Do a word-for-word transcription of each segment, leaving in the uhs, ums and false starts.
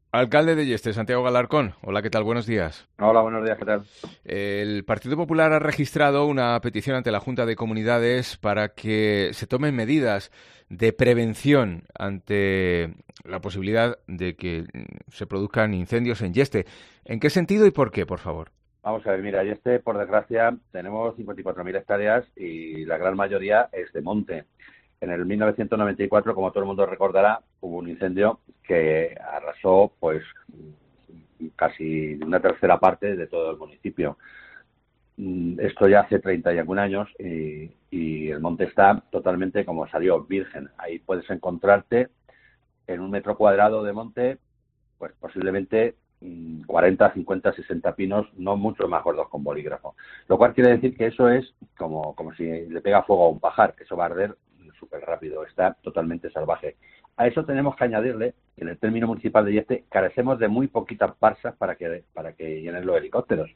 Alcalde de Yeste, Santiago Galarcón. Hola, ¿qué tal? Buenos días. Hola, buenos días, ¿qué tal? El Partido Popular ha registrado una petición ante la Junta de Comunidades para que se tomen medidas de prevención ante la posibilidad de que se produzcan incendios en Yeste. ¿En qué sentido y por qué, por favor? Vamos a ver, mira, y este, por desgracia, tenemos cincuenta y cuatro mil hectáreas y la gran mayoría es de monte. En el mil novecientos noventa y cuatro, como todo el mundo recordará, hubo un incendio que arrasó, pues, casi una tercera parte de todo el municipio. Esto ya hace treinta y algún años y, y el monte está totalmente como salió, virgen. Ahí puedes encontrarte en un metro cuadrado de monte, pues posiblemente cuarenta, cincuenta, sesenta pinos, no mucho más gordos con bolígrafo. Lo cual quiere decir que eso es como, como si le pega fuego a un pajar, que eso va a arder súper rápido, está totalmente salvaje. A eso tenemos que añadirle que en el término municipal de Yeste carecemos de muy poquitas parsas para que, para que llenen los helicópteros.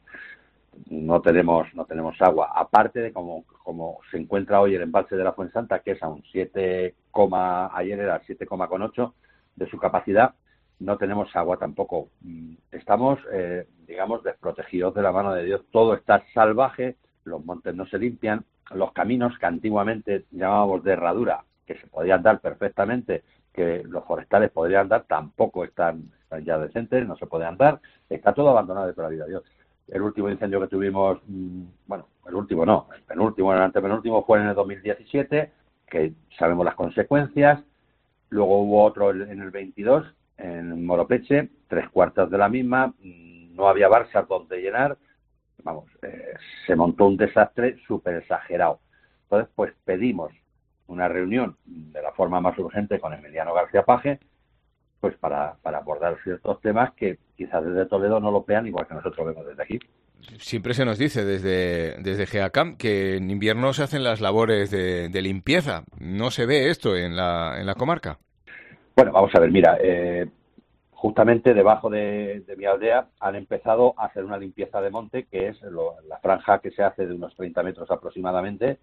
No tenemos no tenemos agua, aparte de como, como se encuentra hoy el embalse de la Fuensanta, que es a un siete, ayer era siete coma ocho de su capacidad. No tenemos agua tampoco. Estamos, eh, digamos, desprotegidos de la mano de Dios. Todo está salvaje, los montes no se limpian, los caminos que antiguamente llamábamos de herradura, que se podían dar perfectamente, que los forestales podrían dar, tampoco están, están ya decentes, no se pueden andar. Está todo abandonado de toda la vida de Dios. El último incendio que tuvimos, bueno, el último no, el penúltimo, el antepenúltimo fue en el dos mil diecisiete, que sabemos las consecuencias. Luego hubo otro en el veintidós, en Moropeche, tres cuartas de la misma, no había barsas donde llenar, vamos, eh, se montó un desastre súper exagerado. Entonces, pues pedimos una reunión de la forma más urgente con Emiliano García Paje, pues para, para abordar ciertos temas que quizás desde Toledo no lo vean igual que nosotros vemos desde aquí. Siempre se nos dice desde, desde GEACAM que en invierno se hacen las labores de, de limpieza. ¿No se ve esto en la, en la comarca? Bueno, vamos a ver, mira, eh, justamente debajo de, de mi aldea han empezado a hacer una limpieza de monte, que es lo, la franja que se hace de unos treinta metros aproximadamente.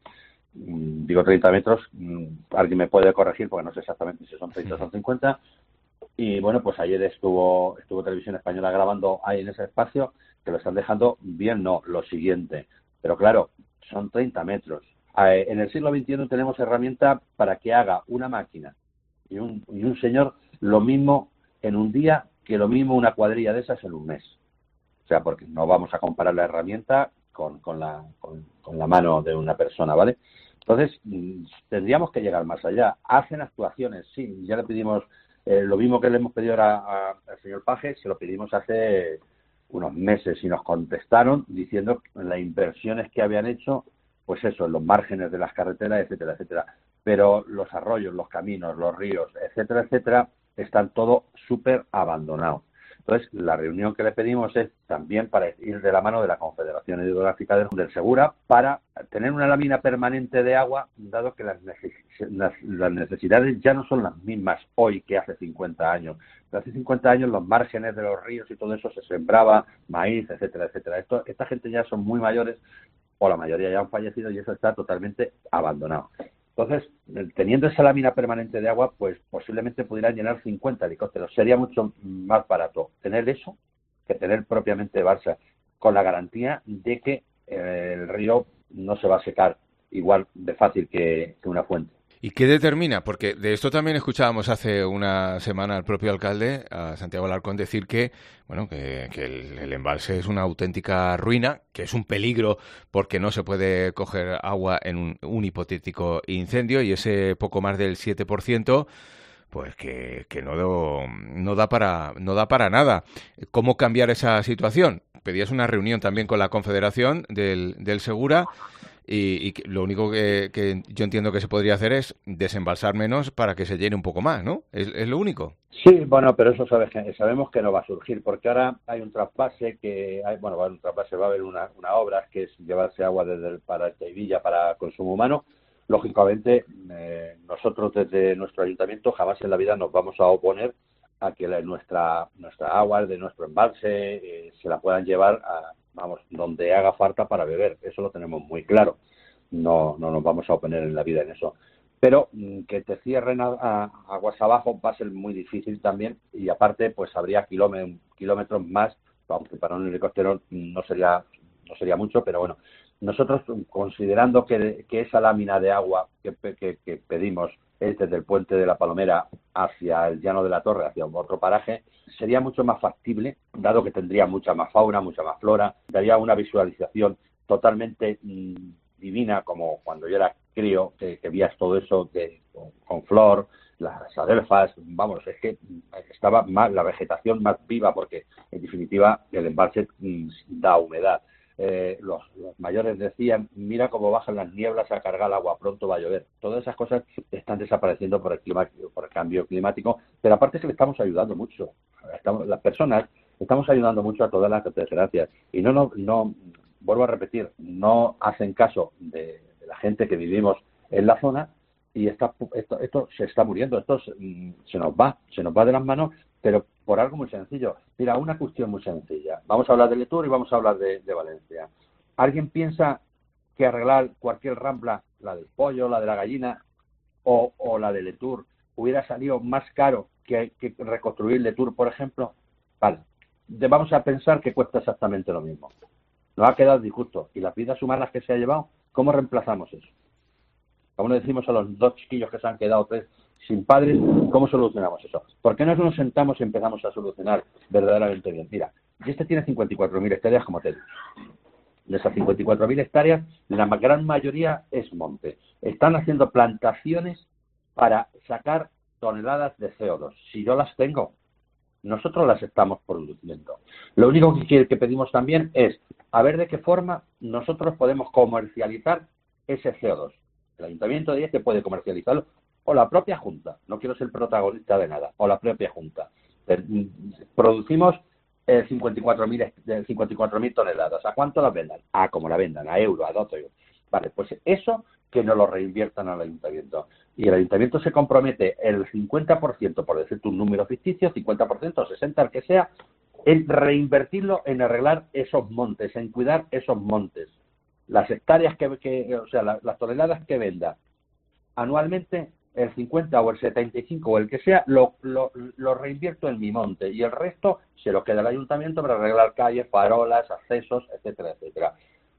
Mm, digo treinta metros, mm, alguien me puede corregir porque no sé exactamente si son treinta o son cincuenta. Y bueno, pues ayer estuvo estuvo Televisión Española grabando ahí en ese espacio, que lo están dejando bien, no, lo siguiente. Pero claro, son treinta metros. Eh, en el siglo veintiuno tenemos herramienta para que haga una máquina y un, y un señor lo mismo en un día que lo mismo una cuadrilla de esas en un mes. O sea, porque no vamos a comparar la herramienta con, con, la, con, con la mano de una persona, ¿vale? Entonces, tendríamos que llegar más allá. Hacen actuaciones, sí, ya le pedimos eh, lo mismo que le hemos pedido a, a, al señor Paje, se lo pedimos hace unos meses y nos contestaron diciendo las inversiones que habían hecho, pues eso, en los márgenes de las carreteras, etcétera, etcétera. Pero los arroyos, los caminos, los ríos, etcétera, etcétera, están todo súper abandonados. Entonces, la reunión que le pedimos es también para ir de la mano de la Confederación Hidrográfica del, del Segura para tener una lámina permanente de agua, dado que las, neces las, las necesidades ya no son las mismas hoy que hace cincuenta años. Pero hace cincuenta años los márgenes de los ríos y todo eso se sembraba, maíz, etcétera, etcétera. Esto, esta gente ya son muy mayores, o la mayoría ya han fallecido, y eso está totalmente abandonado. Entonces, teniendo esa lámina permanente de agua, pues posiblemente pudieran llenar cincuenta helicópteros. Sería mucho más barato tener eso que tener propiamente Barça, con la garantía de que eh, el río no se va a secar igual de fácil que, que una fuente. ¿Y qué determina? Porque de esto también escuchábamos hace una semana al propio alcalde, a Santiago Alarcón, decir que, bueno, que, que el, el embalse es una auténtica ruina, que es un peligro porque no se puede coger agua en un, un hipotético incendio, y ese poco más del siete por ciento, pues que, que no, do, no da para no da para nada. ¿Cómo cambiar esa situación? Pedías una reunión también con la Confederación del, del Segura. Y, y lo único que, que yo entiendo que se podría hacer es desembalsar menos para que se llene un poco más, ¿no? Es, es lo único. Sí, bueno, pero eso sabe, sabemos que no va a surgir, porque ahora hay un trasvase que, hay, bueno, va a haber un trasvase, va a haber una, una obra que es llevarse agua desde el, para Teivilla para consumo humano. Lógicamente, eh, nosotros desde nuestro ayuntamiento jamás en la vida nos vamos a oponer a que la, nuestra nuestra agua de nuestro embalse eh, se la puedan llevar a, vamos, donde haga falta para beber. Eso lo tenemos muy claro. No, no nos vamos a oponer en la vida en eso. pero mm, que te cierren a, a, aguas abajo va a ser muy difícil también, y aparte pues habría kilómetros, kilómetros más, aunque para un helicóptero no sería no sería mucho, pero bueno, nosotros considerando que, que esa lámina de agua que, que, que pedimos es desde el puente de la Palomera hacia el Llano de la Torre, hacia otro paraje, sería mucho más factible, dado que tendría mucha más fauna, mucha más flora, daría una visualización totalmente mmm, divina, como cuando yo era crío, que, que vías todo eso que, con, con flor, las adelfas, vamos, es que estaba más, la vegetación más viva, porque en definitiva el embalse mmm, da humedad. Eh, los, los mayores decían, mira cómo bajan las nieblas a cargar el agua, pronto va a llover. Todas esas cosas están desapareciendo por el, clima, por el cambio climático, pero aparte es que le estamos ayudando mucho. Estamos, las personas estamos ayudando mucho a todas las desgracias. Y no, no, no, vuelvo a repetir, no hacen caso de, de la gente que vivimos en la zona, y esta, esto, esto se está muriendo, esto se, se nos va, se nos va de las manos, pero por algo muy sencillo. Mira, una cuestión muy sencilla. Vamos a hablar de Letour y vamos a hablar de, de Valencia. ¿Alguien piensa que arreglar cualquier rambla, la del pollo, la de la gallina o, o la de Letour, hubiera salido más caro que, que reconstruir Letour, por ejemplo? Vale, de, vamos a pensar que cuesta exactamente lo mismo. Nos ha quedado disgusto. ¿Y las vidas humanas que se ha llevado? ¿Cómo reemplazamos eso? Como le decimos a los dos chiquillos que se han quedado tres sin padres, ¿cómo solucionamos eso? ¿Por qué no nos sentamos y empezamos a solucionar verdaderamente bien? Mira, y este tiene cincuenta y cuatro mil hectáreas, como te he dicho. De esas cincuenta y cuatro mil hectáreas, la gran mayoría es monte. Están haciendo plantaciones para sacar toneladas de C O dos. Si yo las tengo, nosotros las estamos produciendo. Lo único que, que pedimos también es a ver de qué forma nosotros podemos comercializar ese C O dos. El Ayuntamiento de este puede comercializarlo, o la propia Junta, no quiero ser protagonista de nada, o la propia Junta. Producimos eh, cincuenta y cuatro mil toneladas. ¿A cuánto las vendan? A como la vendan, a euro, a dos euros. Vale, pues eso que nos lo reinviertan al Ayuntamiento. Y el Ayuntamiento se compromete el cincuenta por ciento, por decirte un número ficticio, cincuenta por ciento, sesenta por ciento, el que sea, en reinvertirlo en arreglar esos montes, en cuidar esos montes. Las hectáreas que, que o sea, la, las toneladas que venda anualmente, el cincuenta o el setenta y cinco o el que sea, lo, lo, lo reinvierto en mi monte, y el resto se lo queda el Ayuntamiento para arreglar calles, farolas, accesos, etcétera, etcétera.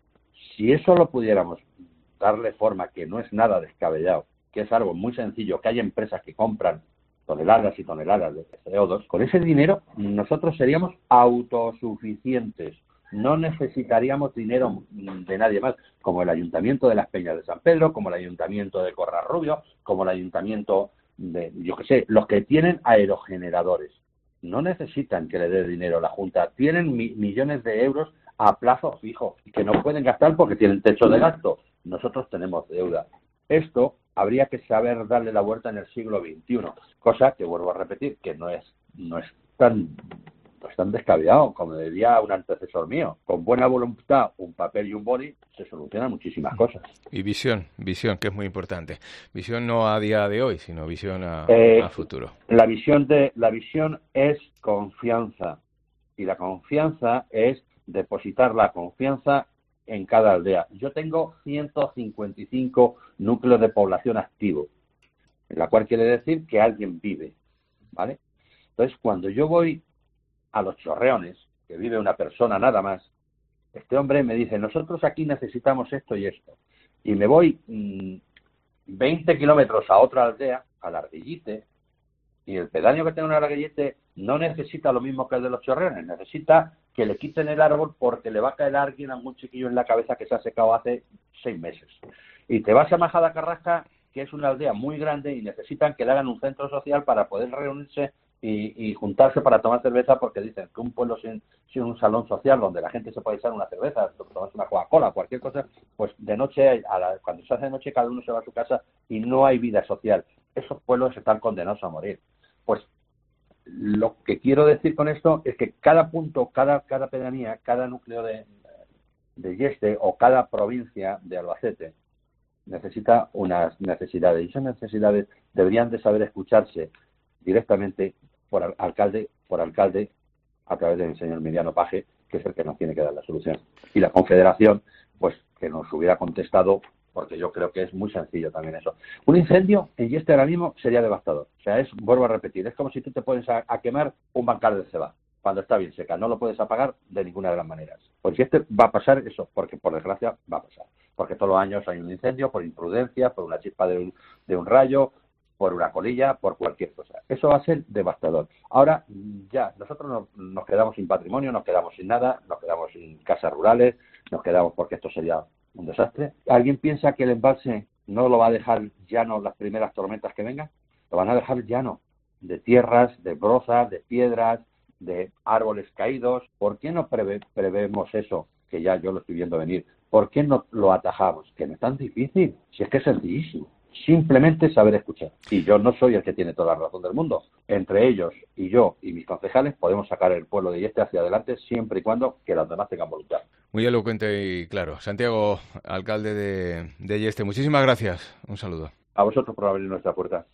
Si eso lo pudiéramos darle forma, que no es nada descabellado, que es algo muy sencillo, que hay empresas que compran toneladas y toneladas de C O dos, con ese dinero nosotros seríamos autosuficientes. No necesitaríamos dinero de nadie más, como el Ayuntamiento de Las Peñas de San Pedro, como el Ayuntamiento de Corrarrubio, como el Ayuntamiento de, yo qué sé, los que tienen aerogeneradores. No necesitan que le dé dinero a la Junta. Tienen mi, millones de euros a plazo fijo, que no pueden gastar porque tienen techo de gasto. Nosotros tenemos deuda. Esto habría que saber darle la vuelta en el siglo veintiuno, cosa que, vuelvo a repetir, que no es, no es tan... pues tan descabellado, como diría un antecesor mío. Con buena voluntad, un papel y un boli, se solucionan muchísimas cosas. Y visión, visión, que es muy importante. Visión no a día de hoy, sino visión a, eh, a futuro. La visión, de, la visión es confianza. Y la confianza es depositar la confianza en cada aldea. Yo tengo ciento cincuenta y cinco núcleos de población activos, en la cual quiere decir que alguien vive, ¿vale? Entonces, cuando yo voy a Los Chorreones, que vive una persona nada más, este hombre me dice, nosotros aquí necesitamos esto y esto. Y me voy mmm, veinte kilómetros a otra aldea, a Larguillite, y el pedáneo que tengo en Larguillite no necesita lo mismo que el de Los Chorreones, necesita que le quiten el árbol porque le va a caer a alguien, a un chiquillo en la cabeza que se ha secado hace seis meses. Y te vas a Majada Carrasca, que es una aldea muy grande, y necesitan que le hagan un centro social para poder reunirse Y, y juntarse para tomar cerveza, porque dicen que un pueblo sin, sin un salón social donde la gente se puede echar una cerveza, tomarse una Coca-Cola, cualquier cosa, pues de noche, a la, cuando se hace de noche, cada uno se va a su casa y no hay vida social. Esos pueblos están condenados a morir. Pues lo que quiero decir con esto es que cada punto, cada, cada pedanía, cada núcleo de, de Yeste o cada provincia de Albacete necesita unas necesidades, y esas necesidades deberían de saber escucharse directamente por alcalde, por alcalde, a través del señor Emiliano Paje, que es el que nos tiene que dar la solución. Y la Confederación, pues que nos hubiera contestado porque yo creo que es muy sencillo también eso. Un incendio en Yeste ahora mismo sería devastador. O sea, es, vuelvo a repetir, es como si tú te pones a, a quemar un bancal de ceba cuando está bien seca. No lo puedes apagar de ninguna de las maneras. Pues Yeste va a pasar eso, porque por desgracia va a pasar. Porque todos los años hay un incendio por imprudencia, por una chispa de un, de un rayo, por una colilla, por cualquier cosa. Eso va a ser devastador. Ahora ya, nosotros nos, nos quedamos sin patrimonio, nos quedamos sin nada, nos quedamos sin casas rurales, nos quedamos porque esto sería un desastre. ¿Alguien piensa que el embalse no lo va a dejar llano las primeras tormentas que vengan? Lo van a dejar llano, de tierras, de brozas, de piedras, de árboles caídos. ¿Por qué no preve, prevemos eso? Que ya yo lo estoy viendo venir. ¿Por qué no lo atajamos? Que no es tan difícil, si es que es sencillísimo. Simplemente saber escuchar. Y yo no soy el que tiene toda la razón del mundo. Entre ellos y yo y mis concejales podemos sacar el pueblo de Yeste hacia adelante siempre y cuando que los demás tengan voluntad. Muy elocuente y claro. Santiago, alcalde de, de Yeste, muchísimas gracias. Un saludo. A vosotros por abrir nuestra puerta.